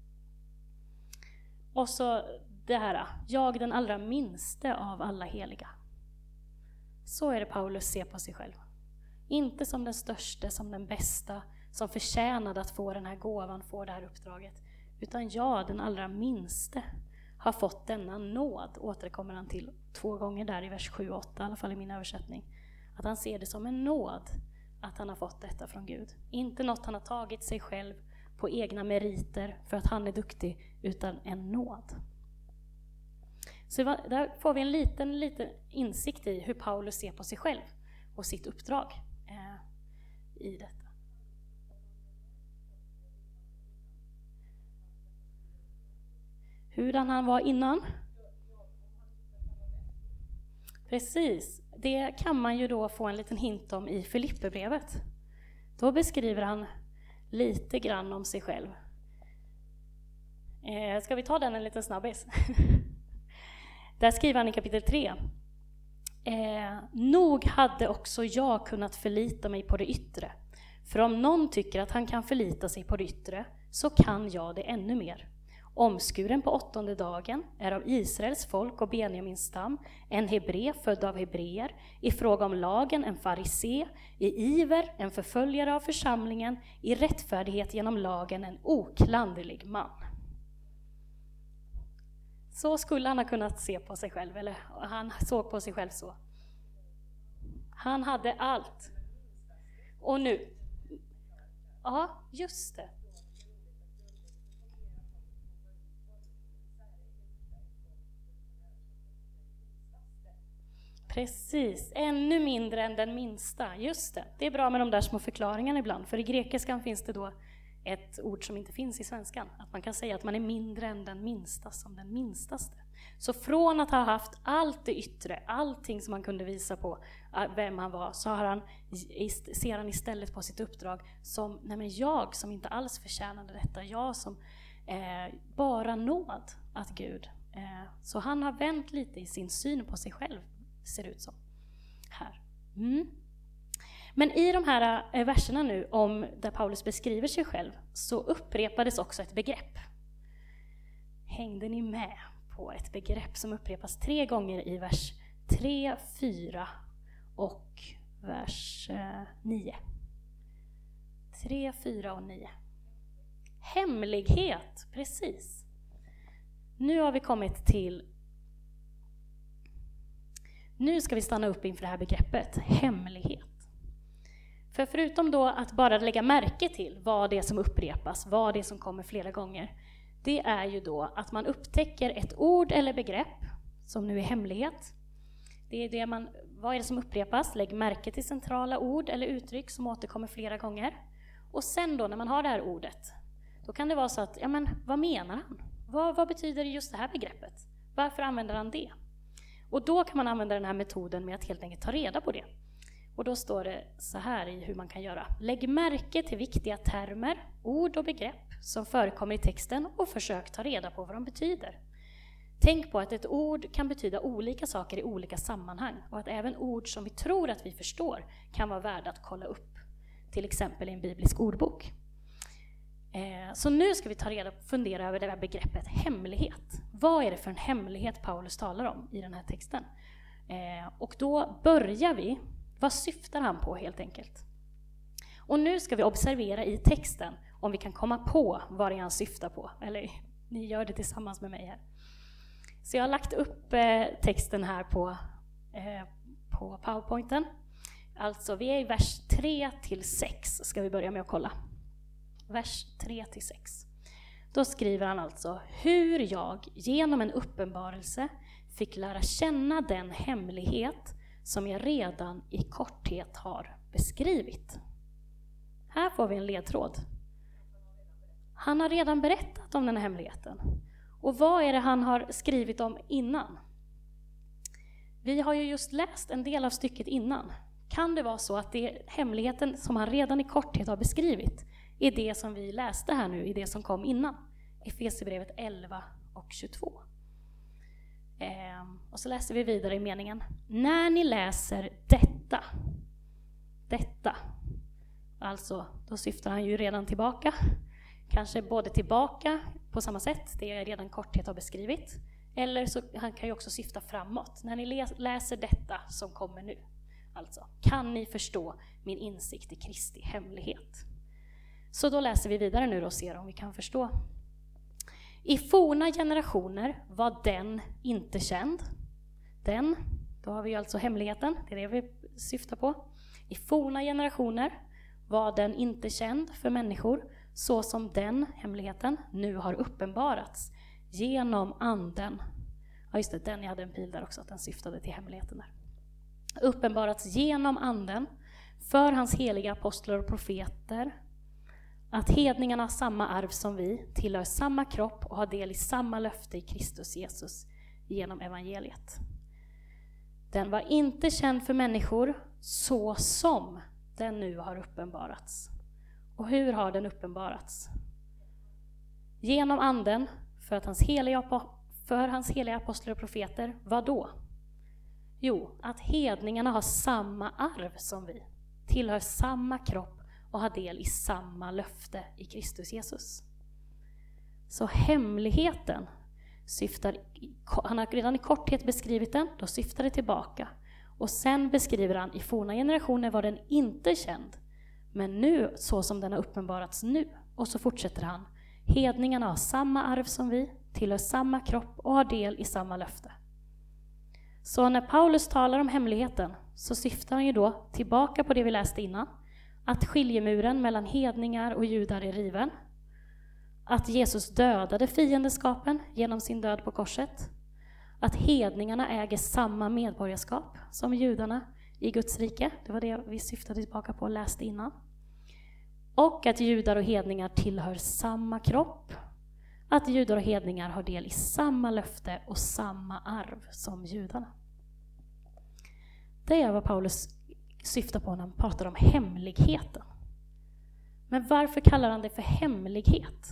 [SPEAKER 1] Och så det här, jag den allra minste av alla heliga. Så är det Paulus ser på sig själv. Inte som den största, som den bästa, som förtjänade att få den här gåvan, få det här uppdraget. Utan jag, den allra minste, har fått denna nåd, återkommer han till 2 gånger där i vers 7 och 8, i alla fall i min översättning. Att han ser det som en nåd att han har fått detta från Gud. Inte något han har tagit sig själv på egna meriter för att han är duktig, utan en nåd. Så där får vi en liten insikt i hur Paulus ser på sig själv och sitt uppdrag i detta. Hurdan han var innan. Precis, det kan man ju då få en liten hint om i Filipperbrevet. Då beskriver han lite grann om sig själv. Ska vi ta den en liten snabbis? Där skriver han i kapitel 3. Nog hade också jag kunnat förlita mig på det yttre. För om någon tycker att han kan förlita sig på det yttre, så kan jag det ännu mer. Omskuren på 8:e dagen, är av Israels folk och Benjamins stam, en hebré född av hebreer, i fråga om lagen en farisé, i iver en förföljare av församlingen, i rättfärdighet genom lagen en oklanderlig man. Så skulle han ha kunnat se på sig själv, eller han såg på sig själv så. Han hade allt. Och nu, ja, just det. Precis, ännu mindre än den minsta, just det. Det är bra med de där små förklaringarna ibland, för i grekiskan finns det då ett ord som inte finns i svenskan. Att man kan säga att man är mindre än den minsta som den minstaste. Så från att ha haft allt det yttre, allting som man kunde visa på vem han var, så ser han istället på sitt uppdrag som, jag som inte alls förtjänade detta, jag som bara nåd att Gud. Så han har vänt lite i sin syn på sig själv, ser ut som här. Men i de här verserna nu om där Paulus beskriver sig själv, så upprepades också ett begrepp. Hängde ni med på ett begrepp som upprepas 3 gånger i vers 3, 4 och vers 9? 3, 4 och 9. Hemlighet, precis. Nu har vi kommit till... Nu ska vi stanna upp inför det här begreppet, hemlighet. För förutom då att bara lägga märke till vad det är som upprepas, vad det är som kommer flera gånger, det är ju då att man upptäcker ett ord eller begrepp som nu är hemlighet. Det är det vad är det som upprepas? Lägg märke till centrala ord eller uttryck som återkommer flera gånger. Och sen då när man har det här ordet, då kan det vara så att, vad menar han? Vad betyder just det här begreppet? Varför använder han det? Och då kan man använda den här metoden med att helt enkelt ta reda på det. Och då står det så här i hur man kan göra. Lägg märke till viktiga termer, ord och begrepp som förekommer i texten och försök ta reda på vad de betyder. Tänk på att ett ord kan betyda olika saker i olika sammanhang och att även ord som vi tror att vi förstår kan vara värda att kolla upp. Till exempel i en biblisk ordbok. Så nu ska vi fundera över det här begreppet hemlighet. Vad är det för en hemlighet Paulus talar om i den här texten? Och då börjar vi, vad syftar han på helt enkelt? Och nu ska vi observera i texten om vi kan komma på vad det är han syftar på. Eller ni gör det tillsammans med mig här. Så jag har lagt upp texten här på PowerPointen. Alltså vi är i vers 3-6 ska vi börja med att kolla. Vers 3-6. Då skriver han alltså: hur jag genom en uppenbarelse fick lära känna den hemlighet som jag redan i korthet har beskrivit. Här får vi en ledtråd. Han har redan berättat om den här hemligheten. Och vad är det han har skrivit om innan? Vi har ju just läst en del av stycket innan. Kan det vara så att det hemligheten som han redan i korthet har beskrivit är det som vi läste här nu, i det som kom innan? Efesierbrevet 11 och 22. Och så läser vi vidare i meningen. När ni läser detta, alltså då syftar han ju redan tillbaka, kanske både tillbaka på samma sätt, det jag redan korthet har beskrivit, eller så han kan ju också syfta framåt. När ni läser detta som kommer nu, alltså kan ni förstå min insikt i Kristi hemlighet. Så då läser vi vidare nu och ser om vi kan förstå. I forna generationer var den inte känd. Den, då har vi alltså hemligheten, det är det vi syftar på. I forna generationer var den inte känd för människor, så som den hemligheten nu har uppenbarats genom anden. Ja just det, den jag hade en pil där också, att den syftade till hemligheten där. Uppenbarats genom anden för hans heliga apostlar och profeter, att hedningarna har samma arv som vi, tillhör samma kropp och har del i samma löfte i Kristus Jesus genom evangeliet. Den var inte känd för människor så som den nu har uppenbarats. Och hur har den uppenbarats? Genom anden för hans heliga apostlar och profeter. Vad då? Jo, att hedningarna har samma arv som vi, tillhör samma kropp och har del i samma löfte i Kristus Jesus. Så hemligheten syftar, han har redan i korthet beskrivit den, då syftar det tillbaka. Och sen beskriver han, i forna generationer var den inte känd, men nu så som den har uppenbarats nu. Och så fortsätter han, hedningarna har samma arv som vi, tillhör samma kropp och har del i samma löfte. Så när Paulus talar om hemligheten så syftar han ju då tillbaka på det vi läste innan. Att skiljemuren mellan hedningar och judar är riven. Att Jesus dödade fiendeskapen genom sin död på korset. Att hedningarna äger samma medborgarskap som judarna i Guds rike. Det var det vi syftade tillbaka på och läste innan. Och att judar och hedningar tillhör samma kropp. Att judar och hedningar har del i samma löfte och samma arv som judarna. Det är vad Paulus syftar på när han pratar om hemligheten. Men varför kallar han det för hemlighet?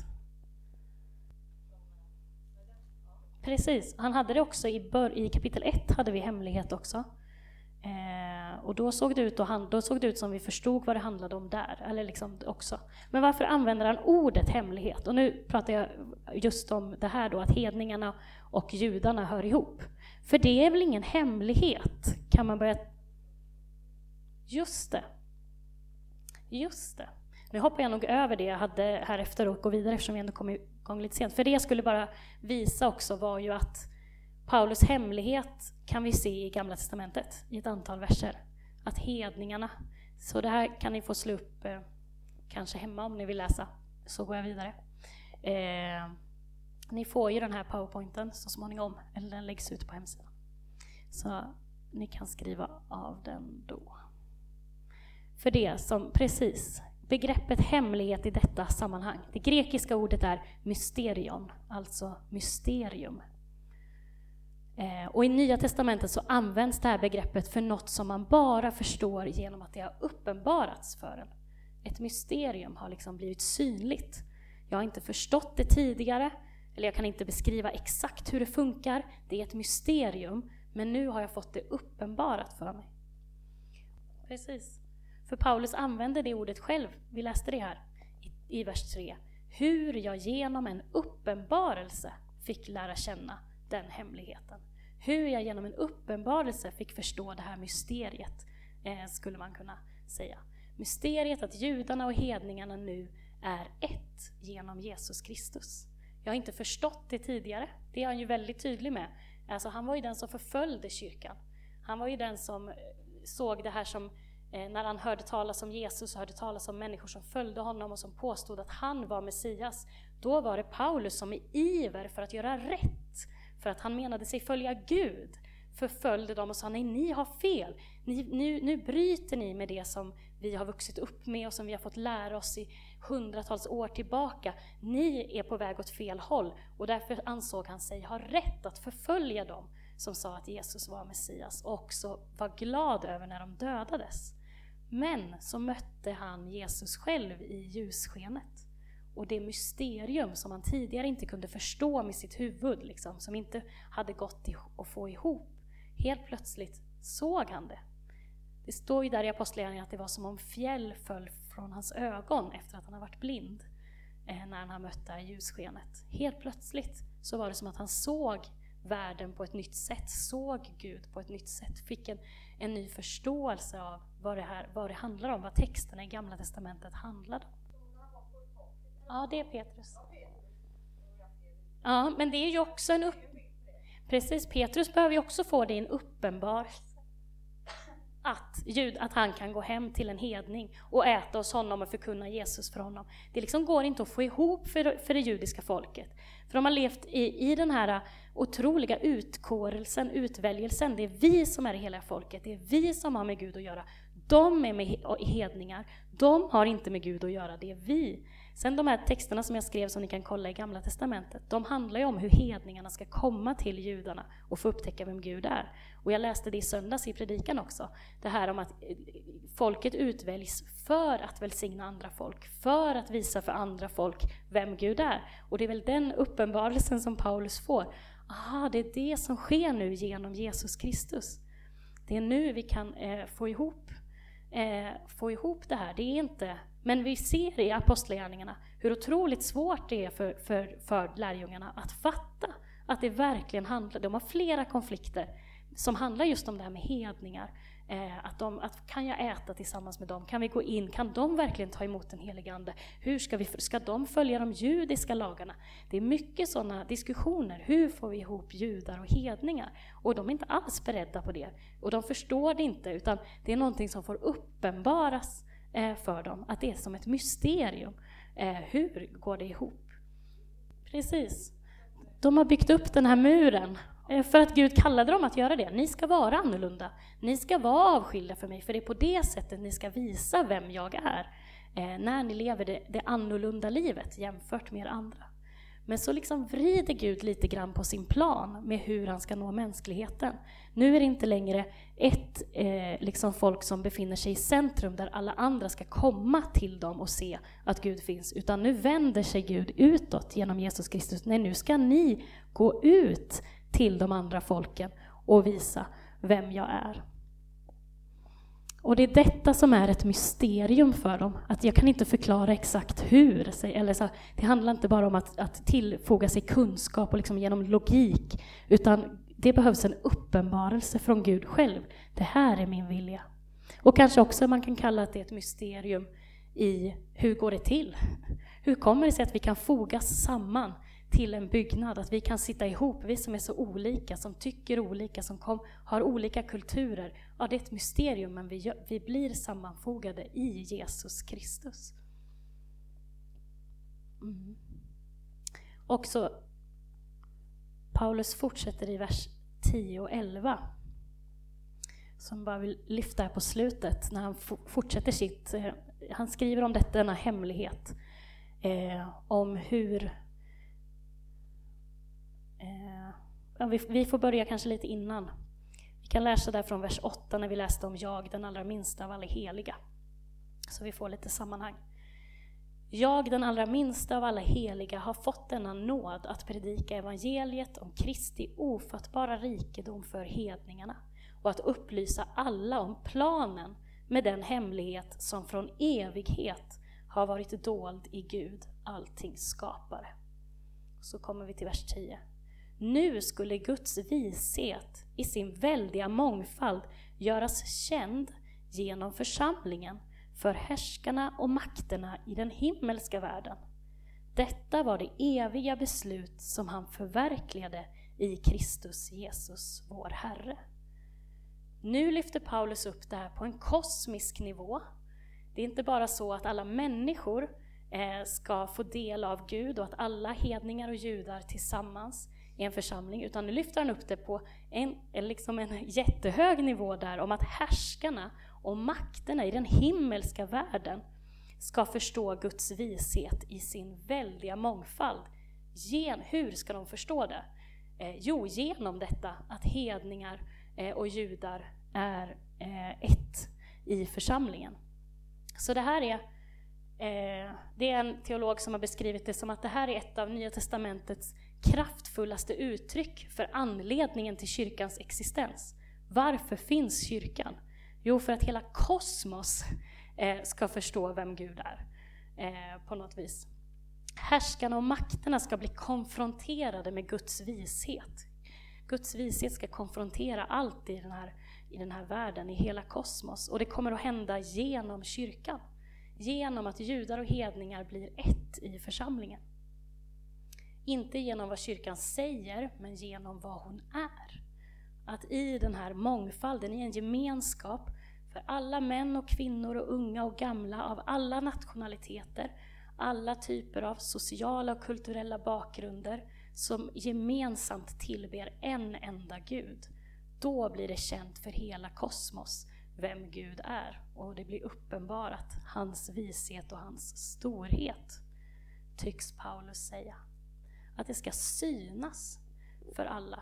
[SPEAKER 1] Precis, han hade det också i kapitel 1 hade vi hemlighet också. Och då såg det ut som vi förstod vad det handlade om där. Eller liksom också. Men varför använder han ordet hemlighet? Och nu pratar jag just om det här då, att hedningarna och judarna hör ihop. För det är väl ingen hemlighet, kan man börja... Just det. Nu hoppar jag nog över det jag hade här efter och går vidare eftersom vi ändå kom igång lite sent. För det jag skulle bara visa också var ju att Paulus hemlighet kan vi se i Gamla testamentet i ett antal verser. Att hedningarna, så det här kan ni få slå upp kanske hemma om ni vill läsa, så går jag vidare. Ni får ju den här PowerPointen så småningom, eller den läggs ut på hemsidan. Så ni kan skriva av den då. För det som precis, begreppet hemlighet i detta sammanhang. Det grekiska ordet är mysterion, alltså mysterium. Och i Nya testamentet så används det här begreppet för något som man bara förstår genom att det har uppenbarats för en. Ett mysterium har liksom blivit synligt. Jag har inte förstått det tidigare, eller jag kan inte beskriva exakt hur det funkar. Det är ett mysterium, men nu har jag fått det uppenbarat för mig. Precis. För Paulus använder det ordet själv. Vi läste det här i vers 3. Hur jag genom en uppenbarelse fick lära känna den hemligheten. Hur jag genom en uppenbarelse fick förstå det här mysteriet, skulle man kunna säga. Mysteriet att judarna och hedningarna nu är ett genom Jesus Kristus. Jag har inte förstått det tidigare. Det är han ju väldigt tydlig med. Alltså, han var ju den som förföljde kyrkan. Han var ju den som såg det här som, när han hörde talas om Jesus och hörde talas om människor som följde honom och som påstod att han var Messias. Då var det Paulus som i iver för att göra rätt, för att han menade sig följa Gud, förföljde dem och sa, nej, ni har fel. Nu bryter ni med det som vi har vuxit upp med och som vi har fått lära oss i hundratals år tillbaka. Ni är på väg åt fel håll, och därför ansåg han sig ha rätt att förfölja dem som sa att Jesus var Messias, och också var glad över när de dödades. Men så mötte han Jesus själv i ljusskenet. Och det mysterium som han tidigare inte kunde förstå med sitt huvud, liksom, som inte hade gått att få ihop, helt plötsligt såg han det. Det står ju där i Apostlagärningarna att det var som om fjäll föll från hans ögon efter att han har varit blind när han mötte ljusskenet. Helt plötsligt så var det som att han såg världen på ett nytt sätt, såg Gud på ett nytt sätt, fick en ny förståelse av vad det handlar om, vad texterna i Gamla testamentet handlade om. Ja, det är Petrus. Ja, men det är ju också precis, Petrus behöver ju också få det i en uppenbarelse. Att han kan gå hem till en hedning och äta hos honom och förkunna Jesus för honom. Det liksom går inte att få ihop för det judiska folket. För de har levt i den här otroliga utväljelsen. Det är vi som är det hela folket. Det är vi som har med Gud att göra. De är med hedningar. De har inte med Gud att göra. Det är vi. Sen de här texterna som jag skrev som ni kan kolla i Gamla testamentet, de handlar ju om hur hedningarna ska komma till judarna och få upptäcka vem Gud är. Och jag läste det i söndags i predikan också. Det här om att folket utväljs för att välsigna andra folk, för att visa för andra folk vem Gud är. Och det är väl den uppenbarelsen som Paulus får. Aha, det är det som sker nu genom Jesus Kristus. Det är nu vi kan få ihop det här. Det är inte... Men vi ser i Apostlagärningarna hur otroligt svårt det är för lärjungarna att fatta att det verkligen handlar. De har flera konflikter som handlar just om det här med hedningar. Att kan jag äta tillsammans med dem? Kan vi gå in? Kan de verkligen ta emot den helige ande? Ska de följa de judiska lagarna? Det är mycket sådana diskussioner. Hur får vi ihop judar och hedningar? Och de är inte alls beredda på det. Och de förstår det inte, utan det är någonting som får uppenbaras för dem, att det är som ett mysterium. Hur går det ihop? Precis. De har byggt upp den här muren för att Gud kallade dem att göra det. Ni ska vara annorlunda. Ni ska vara avskilda för mig, för det är på det sättet ni ska visa vem jag är. När ni lever det annorlunda livet jämfört med er andra. Men så liksom vrider Gud lite grann på sin plan med hur han ska nå mänskligheten. Nu är det inte längre ett liksom folk som befinner sig i centrum där alla andra ska komma till dem och se att Gud finns. Utan nu vänder sig Gud utåt genom Jesus Kristus. Nej, nu ska ni gå ut till de andra folken och visa vem jag är. Och det är detta som är ett mysterium för dem. Att jag kan inte förklara exakt hur. Eller så, det handlar inte bara om att tillfoga sig kunskap och liksom genom logik. Utan det behövs en uppenbarelse från Gud själv. Det här är min vilja. Och kanske också man kan kalla att det är ett mysterium i hur går det till? Hur kommer det sig att vi kan fogas samman till en byggnad? Att vi kan sitta ihop, vi som är så olika, som tycker olika, som har olika kulturer. Ja, det är ett mysterium, men vi blir sammanfogade i Jesus Kristus. Och så Paulus fortsätter i vers 10 och 11. Som bara vill lyfta här på slutet när han fortsätter sitt... Han skriver om denna hemlighet. Om hur... vi får börja kanske lite innan. Vi kan läsa där från vers 8 när vi läste om jag, den allra minsta av alla heliga. Så vi får lite sammanhang. Jag, den allra minsta av alla heliga, har fått denna nåd att predika evangeliet om Kristi ofattbara rikedom för hedningarna och att upplysa alla om planen med den hemlighet som från evighet har varit dold i Gud, allting skapare. Så kommer vi till vers 10. Nu skulle Guds vishet i sin väldiga mångfald göras känd genom församlingen för härskarna och makterna i den himmelska världen. Detta var det eviga beslut som han förverkligade i Kristus Jesus, vår Herre. Nu lyfter Paulus upp det här på en kosmisk nivå. Det är inte bara så att alla människor ska få del av Gud och att alla hedningar och judar tillsammans i en församling, utan nu lyfter han upp det på en jättehög nivå där, om att härskarna och makterna i den himmelska världen ska förstå Guds vishet i sin väldiga mångfald. Hur ska de förstå det? Jo, genom detta att hedningar och judar är ett i församlingen. Så det här det är en teolog som har beskrivit det som att det här är ett av Nya testamentets kraftfullaste uttryck för anledningen till kyrkans existens. Varför finns kyrkan? Jo, för att hela kosmos ska förstå vem Gud är på något vis. Härskarna och makterna ska bli konfronterade med Guds vishet. Guds vishet ska konfrontera allt i den här världen, i hela kosmos. Och det kommer att hända genom kyrkan. Genom att judar och hedningar blir ett i församlingen. Inte genom vad kyrkan säger, men genom vad hon är. Att i den här mångfalden, i en gemenskap för alla män och kvinnor och unga och gamla av alla nationaliteter, alla typer av sociala och kulturella bakgrunder som gemensamt tillber en enda Gud. Då blir det känt för hela kosmos vem Gud är, och det blir uppenbarat hans vishet och hans storhet, tycks Paulus säga. Att det ska synas för alla.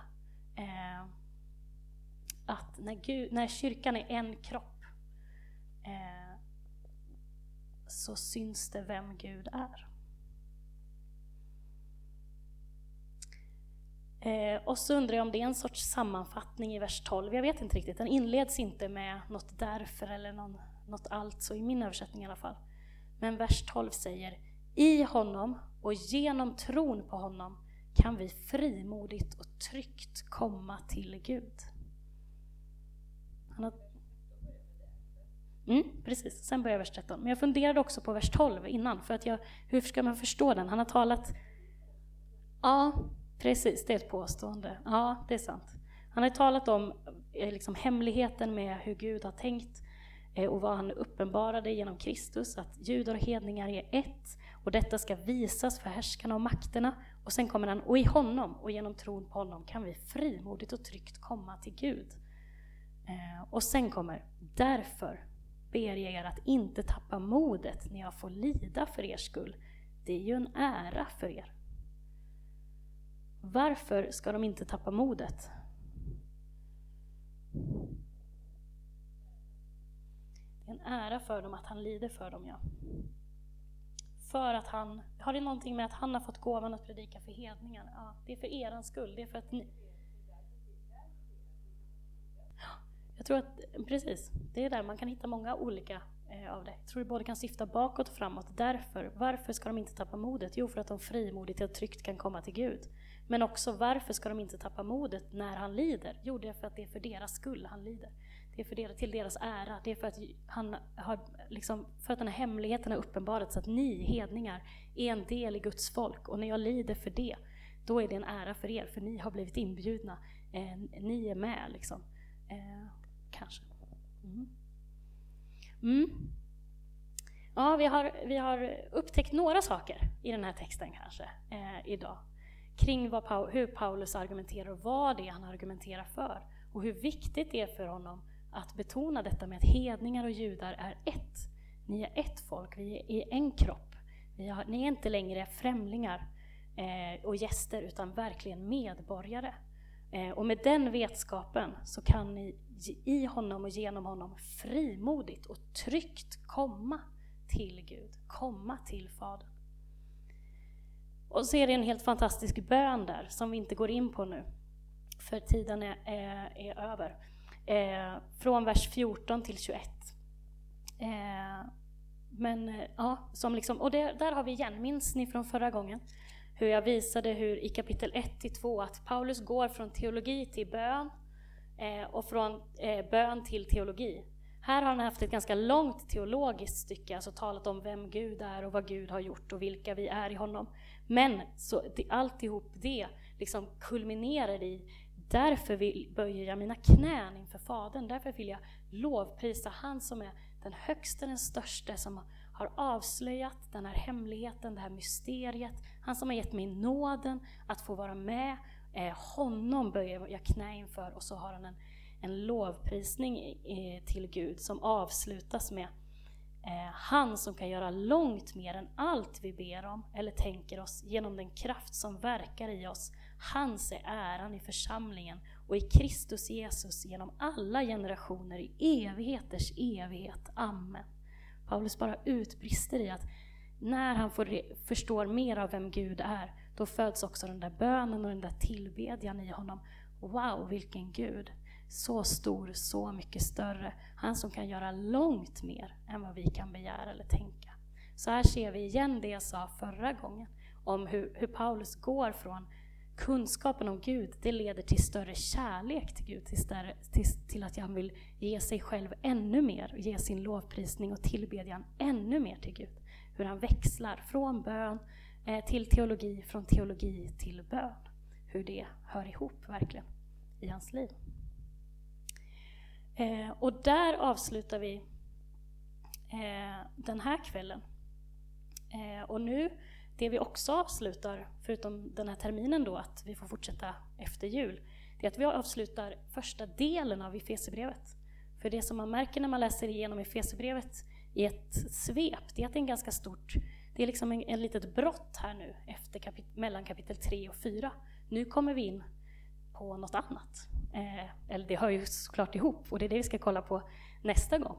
[SPEAKER 1] Att när kyrkan är en kropp så syns det vem Gud är. Och så undrar jag om det är en sorts sammanfattning i vers 12. Jag vet inte riktigt, den inleds inte med något därför eller något alltså, i min översättning i alla fall. Men vers 12 säger: i honom och genom tron på honom kan vi frimodigt och tryggt komma till Gud. Precis, sen börjar vers 13. Men jag funderade också på vers 12 innan, för att hur ska man förstå den? Han har talat... Ja, precis, det är ett påstående. Ja, det är sant. Han har talat om hemligheten med hur Gud har tänkt och vad han uppenbarade genom Kristus, att judar och hedningar är ett, och detta ska visas för härskarna och makterna. Och sen kommer han: och i honom och genom tron på honom kan vi frimodigt och tryggt komma till Gud. Och sen kommer: därför ber jag er att inte tappa modet när jag får lida för er skull. Det är ju en ära för er. Varför ska de inte tappa modet? Det är en ära för dem att han lider för dem, ja. För att har det någonting med att han har fått gåvan att predika för hedningar? Ja, det är för er skull. Det är för att ni... Jag tror att, precis, det är där man kan hitta många olika av det. Jag tror det både kan syfta bakåt och framåt. Varför ska de inte tappa modet? Jo, för att de frimodigt och tryggt kan komma till Gud. Men också, varför ska de inte tappa modet när han lider? Jo, det är för att det är för deras skull han lider. Det är till deras ära. Det är för att han har för att den här hemligheten har uppenbarats, att ni hedningar är en del i Guds folk. Och när jag lider för det, då är det en ära för er, för ni har blivit inbjudna. Ni är med kanske. Ja, vi har upptäckt några saker i den här texten kanske idag. Kring hur Paulus argumenterar och vad det är han argumenterar för. Och hur viktigt det är för honom att betona detta med att hedningar och judar är ett. Ni är ett folk, vi är i en kropp. Ni är inte längre främlingar och gäster, utan verkligen medborgare. Och med den vetskapen så kan ni i honom och genom honom frimodigt och tryggt komma till Gud, komma till Fadern. Och så är det en helt fantastisk bön där som vi inte går in på nu, för tiden är över. Från vers 14 till 21. Och där har vi igen, minns ni från förra gången, hur jag visade hur i kapitel 1-2 att Paulus går från teologi till bön och från bön till teologi. Här har han haft ett ganska långt teologiskt stycke, alltså talat om vem Gud är och vad Gud har gjort och vilka vi är i honom. Men så alltihop det kulminerar i: därför böjer jag mina knän inför Fadern, därför vill jag lovprisa han som är den högsta, den största, som har avslöjat den här hemligheten, det här mysteriet. Han som har gett mig nåden att få vara med Honom böjer jag knä inför, och så har han en lovprisning till Gud som avslutas med han som kan göra långt mer än allt vi ber om eller tänker oss genom den kraft som verkar i oss. Hans är äran i församlingen och i Kristus Jesus genom alla generationer i evigheters evighet. Amen. Paulus bara utbrister i att när han förstår mer av vem Gud är, då föds också den där bönen och den där tillbedjan i honom. Wow, vilken Gud! Så stor, så mycket större. Han som kan göra långt mer än vad vi kan begära eller tänka. Så här ser vi igen det jag sa förra gången om hur Paulus går från kunskapen om Gud. Det leder till större kärlek till Gud, till att han vill ge sig själv ännu mer, ge sin lovprisning och tillbedjan ännu mer till Gud. Hur han växlar från bön till teologi, från teologi till bön. Hur det hör ihop verkligen i hans liv. Och där avslutar vi den här kvällen. Och nu, det vi också avslutar, förutom den här terminen då, att vi får fortsätta efter jul, det är att vi avslutar första delen av Efesierbrevet. För det som man märker när man läser igenom Efesierbrevet i ett svep, det är att det är en ganska stort, det är liksom en litet brott här nu efter mellan kapitel 3 och 4. Nu kommer vi in på något annat. Eller det hör ju såklart ihop, och det är det vi ska kolla på nästa gång.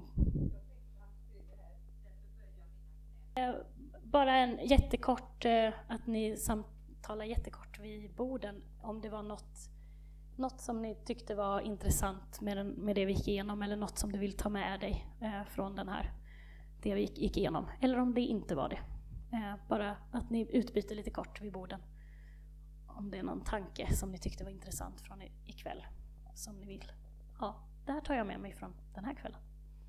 [SPEAKER 1] Bara en jättekort, att ni samtalar jättekort vid borden om det var något som ni tyckte var intressant med det vi gick igenom, eller något som du vill ta med dig från det vi gick igenom, eller om det inte var det. Bara att ni utbyter lite kort vid borden. Om det är någon tanke som ni tyckte var intressant från ikväll som ni vill. Ja, det här tar jag med mig från den här kvällen.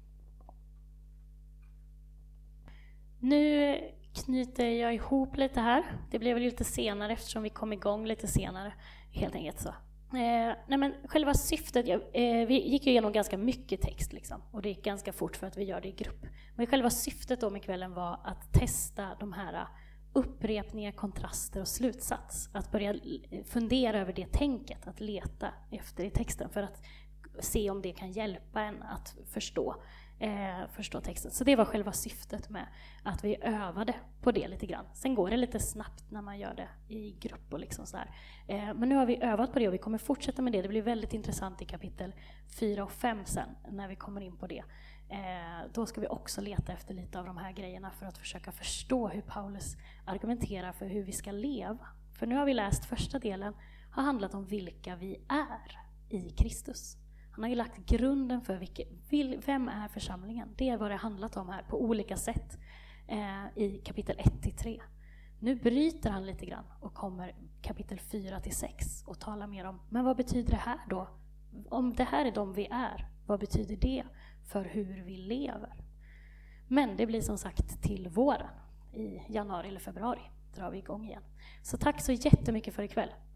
[SPEAKER 1] Nu knyter jag ihop lite här. Det blev väl lite senare eftersom vi kom igång lite senare. Helt enkelt så. Men själva syftet, vi gick ju igenom ganska mycket text liksom, och det gick ganska fort för att vi gör det i grupp. Men själva syftet då med kvällen var att testa de här upprepningar, kontraster och slutsats. Att börja fundera över det tänket, att leta efter i texten för att se om det kan hjälpa en att förstå texten. Så det var själva syftet med att vi övade på det lite grann. Sen går det lite snabbt när man gör det i grupp och liksom så här. Men nu har vi övat på det och vi kommer fortsätta med det. Det blir väldigt intressant i kapitel 4 och 5 sen när vi kommer in på det. Då ska vi också leta efter lite av de här grejerna för att försöka förstå hur Paulus argumenterar för hur vi ska leva. För nu har vi läst första delen, har handlat om vilka vi är i Kristus. Han har ju lagt grunden för vem är församlingen. Det är vad det handlat om här på olika sätt i kapitel 1-3. Nu bryter han lite grann och kommer kapitel 4-6 och talar mer om, men vad betyder det här då? Om det här är de vi är, vad betyder det för hur vi lever? Men det blir som sagt till våren. I januari eller februari drar vi igång igen. Så tack så jättemycket för ikväll.